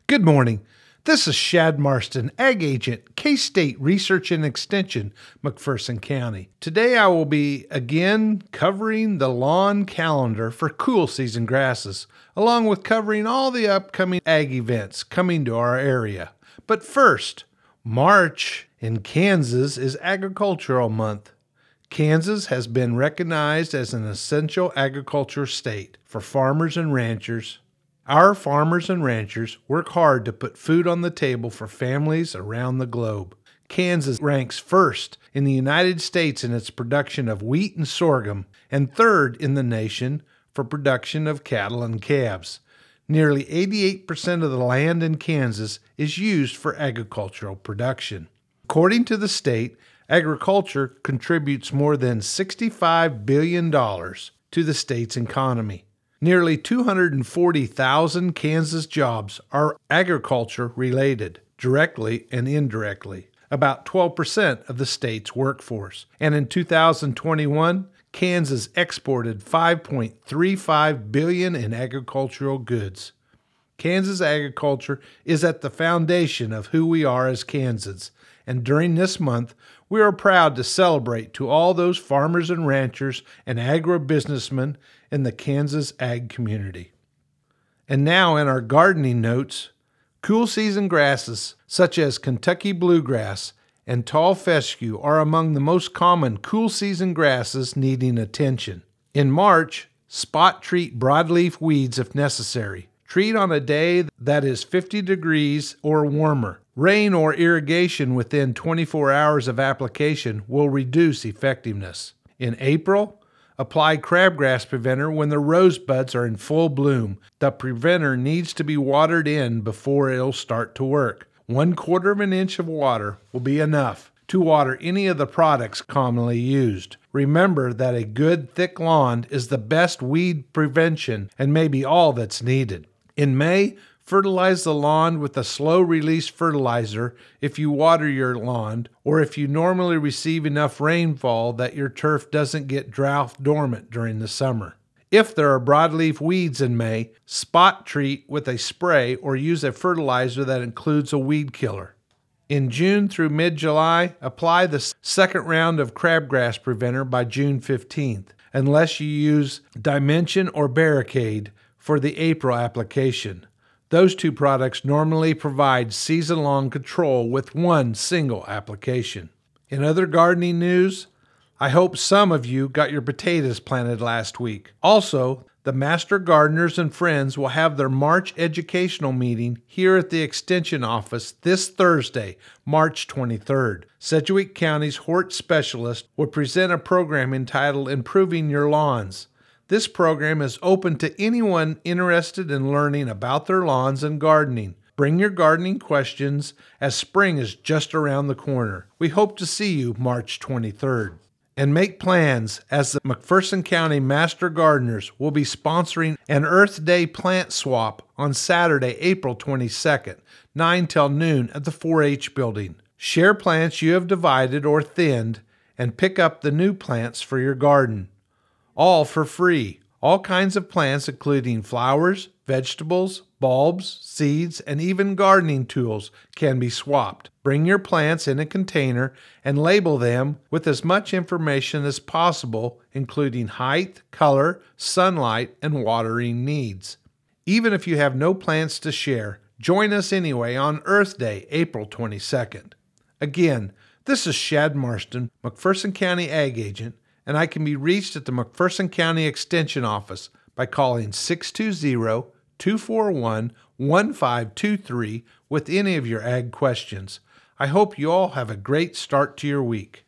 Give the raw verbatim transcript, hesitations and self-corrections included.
Good morning. This is Shad Marston, Ag Agent, K-State Research and Extension, McPherson County. Today I will be again covering the lawn calendar for cool season grasses, along with covering all the upcoming ag events coming to our area. But first, March in Kansas is Agricultural Month. Kansas has been recognized as an essential agriculture state for farmers and ranchers. Our farmers and ranchers work hard to put food on the table for families around the globe. Kansas ranks first in the United States in its production of wheat and sorghum, and third in the nation for production of cattle and calves. Nearly eighty-eight percent of the land in Kansas is used for agricultural production. According to the state, agriculture contributes more than sixty-five billion dollars to the state's economy. Nearly two hundred forty thousand Kansas jobs are agriculture related, directly and indirectly, about twelve percent of the state's workforce. And in two thousand twenty-one, Kansas exported five point three five billion dollars in agricultural goods. Kansas agriculture is at the foundation of who we are as Kansans, and during this month, we are proud to celebrate to all those farmers and ranchers and agribusinessmen in the Kansas ag community. And now in our gardening notes, cool season grasses such as Kentucky bluegrass and tall fescue are among the most common cool season grasses needing attention. In March, spot treat broadleaf weeds if necessary. Treat on a day that is fifty degrees or warmer. Rain or irrigation within twenty-four hours of application will reduce effectiveness. In April, apply crabgrass preventer when the rosebuds are in full bloom. The preventer needs to be watered in before it'll start to work. One quarter of an inch of water will be enough to water any of the products commonly used. Remember that a good thick lawn is the best weed prevention and may be all that's needed. In May, fertilize the lawn with a slow-release fertilizer if you water your lawn, or if you normally receive enough rainfall that your turf doesn't get drought dormant during the summer. If there are broadleaf weeds in May, spot treat with a spray or use a fertilizer that includes a weed killer. In June through mid-July, apply the second round of crabgrass preventer by June fifteenth, unless you use Dimension or Barricade for the April application. Those two products normally provide season-long control with one single application. In other gardening news, I hope some of you got your potatoes planted last week. Also, the Master Gardeners and Friends will have their March educational meeting here at the Extension office this Thursday, March twenty-third. Sedgwick County's Hort Specialist will present a program entitled Improving Your Lawns. This program is open to anyone interested in learning about their lawns and gardening. Bring your gardening questions as spring is just around the corner. We hope to see you March twenty-third. And make plans as the McPherson County Master Gardeners will be sponsoring an Earth Day plant swap on Saturday, April twenty-second, nine till noon at the four H building. Share plants you have divided or thinned and pick up the new plants for your garden. All for free. All kinds of plants including flowers, vegetables, bulbs, seeds, and even gardening tools can be swapped. Bring your plants in a container and label them with as much information as possible, including height, color, sunlight, and watering needs. Even if you have no plants to share, join us anyway on Earth Day, April twenty-second. Again, this is Shad Marston, McPherson County Ag Agent, and I can be reached at the McPherson County Extension office by calling six two zero, two four one, one five two three with any of your ag questions. I hope you all have a great start to your week.